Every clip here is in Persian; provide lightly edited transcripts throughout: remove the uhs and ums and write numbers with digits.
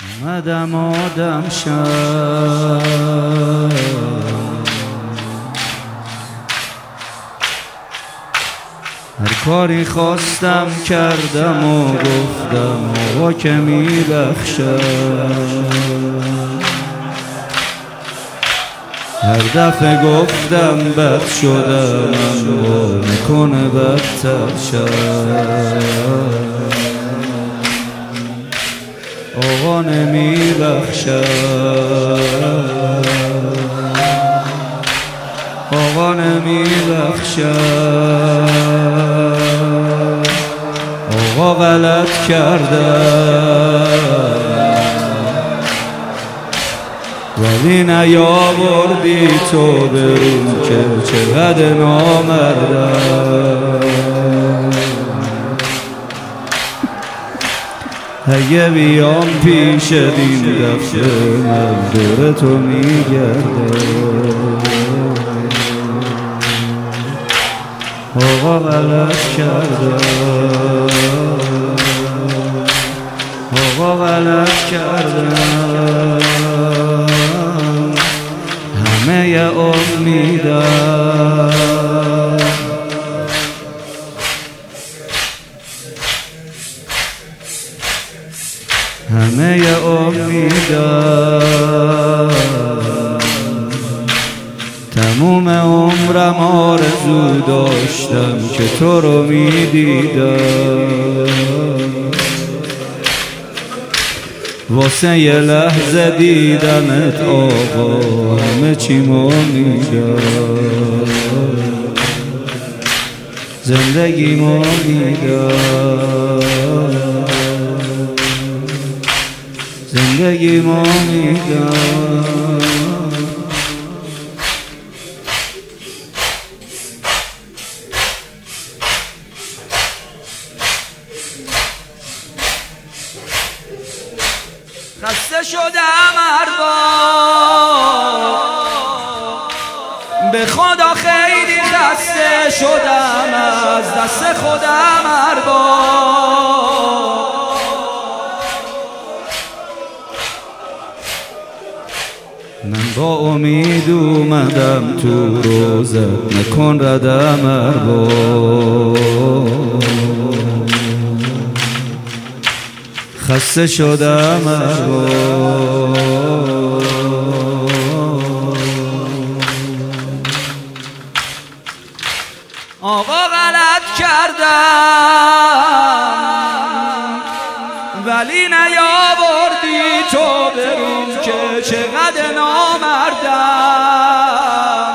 اومدم آدم شم، هر کاری خواستم کردم و گفتم آقا که میبخشم. هر دفعه گفتم بد شدم اما نکنه بدتر شد. آقا نمیبخشم، آقا نمیبخشم. آقا غلط کردم ولی نیاوردی تو برون که چقدر نامردم. اگه بیام پیش دین دفعه من دور تو میگردم. آقا غلط کردم، آقا غلط کردم. همه امیدم همه امیدم. تموم عمرم آرزو داشتم که تو رو میدیدم. واسه یه لحظه دیدمت آقا همه چی ما میدم. زندگی ما میدم، زندگی ما میدم. خسته شدم ارباب، به خدا خیلی خسته شدم از دست خودم ارباب. من با امید اومدم تو روزت، نکن ردم ارباب. خسته شدم ارباب، آقا غلط کردم ولی نیاوردی تو برون که چقدر نامردم.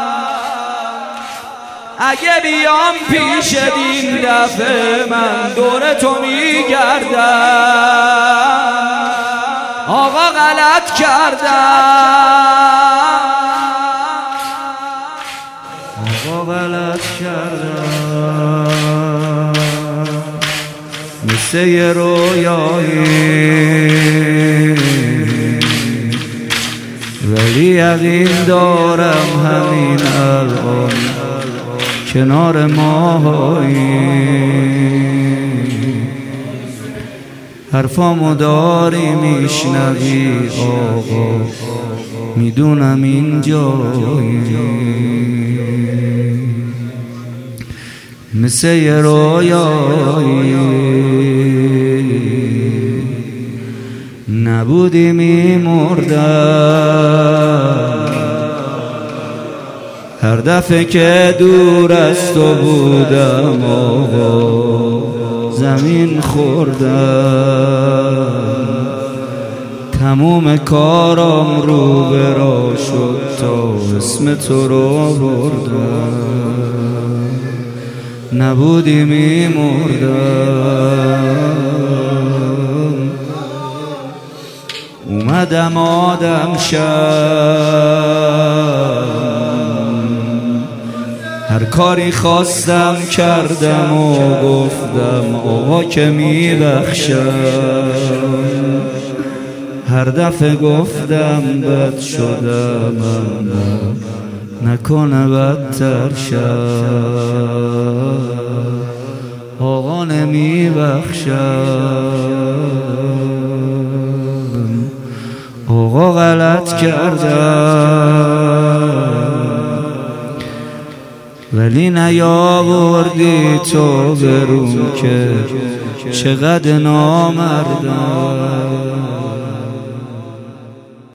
اگه بیام پیش دین دفعه من دور تو میگردم. آقا غلط کردم، آقا غلط کردم. مثل یه رویایی ولی یقین دارم همین الان کنار ماهایی. حرفامو داری میشنوی آقا، میدونم اینجایی. مثل یه رویایی نبودی میمردم. هر دفعه که دور از تو بودم آقا زمین خوردم. تموم کارم رو به راه شد تا اسم تو رو بردم. نبودی میمردم. اومدم آدم شم، هر کاری خواستم کردم و گفتم آقا که میبخشم. هر دفعه گفتم بد شدم اما نکنه بدتر شد. آقا نمیبخشم. آقا غلط کردم ولی نیاوردی تو برون که چقدر نامردم.